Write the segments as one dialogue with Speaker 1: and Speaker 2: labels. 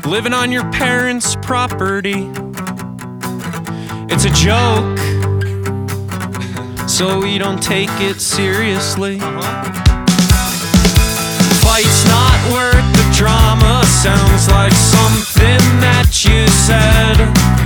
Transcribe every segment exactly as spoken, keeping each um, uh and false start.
Speaker 1: living on your parents' property. It's a joke, so we don't take it seriously. Fight's not worth the drama, sounds like something that you said.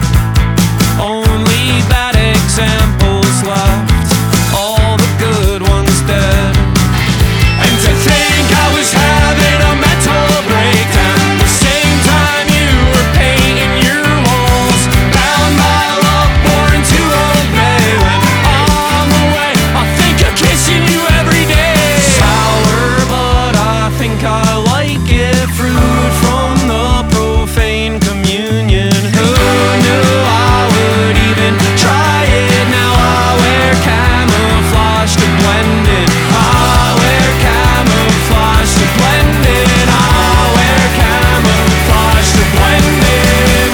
Speaker 1: Only bad examples left, all the good ones dead. And to think I was having a mental breakdown, the same time you were painting your walls, bound by love, born to obey. When on the way, I think of kissing you every day. Sour, but I think I like it. Fruit from the profane communion. Who knew I would even try it? Now I wear camouflage to blend in. I wear camouflage to blend in. I wear camouflage to blend in.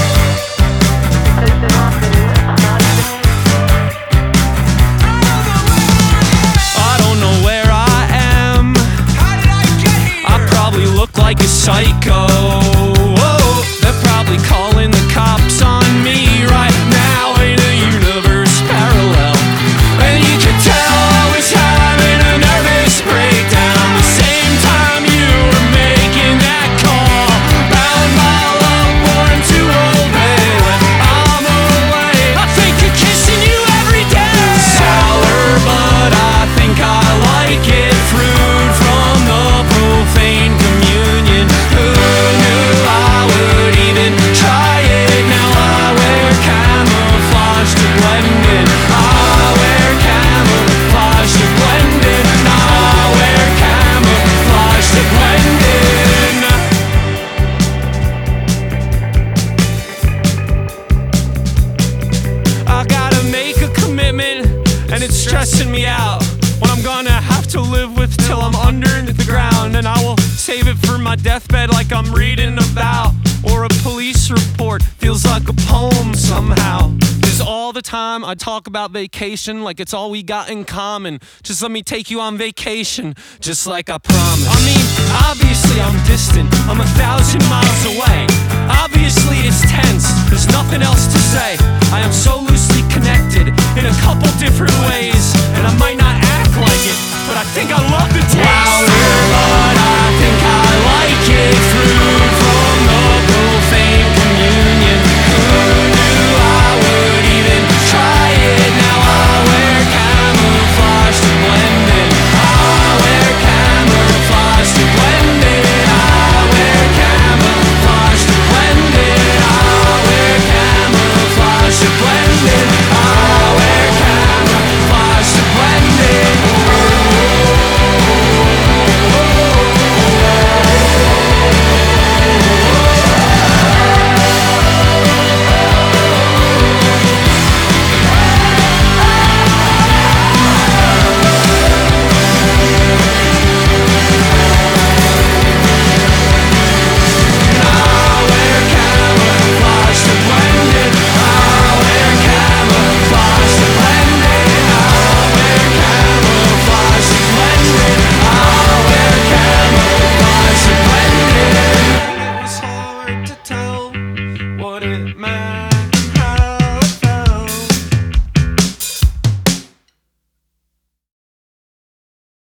Speaker 1: I don't know where I am.
Speaker 2: How did I get here?
Speaker 1: I probably look like a psycho. Whoa, they're probably calling the cops on me right now in a universe parallel. And you could tell I was having a nervous breakdown the same time you were making that call. Bound by love, born to obey. When I'm away, I think of kissing you every day. Sour, but I think I like it. Fruit from the profane communion. Who knew I would even try it? Now I wear camouflage to blend in. I wear camouflage to blend in. I wear camouflage to blend in. I gotta make a commitment, and it's stressing me out. What I'm gonna have to live with till I'm under the ground, and I will save it for my deathbed like I'm reading about, or a police report. Feels like a poem somehow. Cause all the time I talk about vacation like it's all we got in common. Just let me take you on vacation, just like I promised. I mean, obviously I'm distant, I'm a thousand miles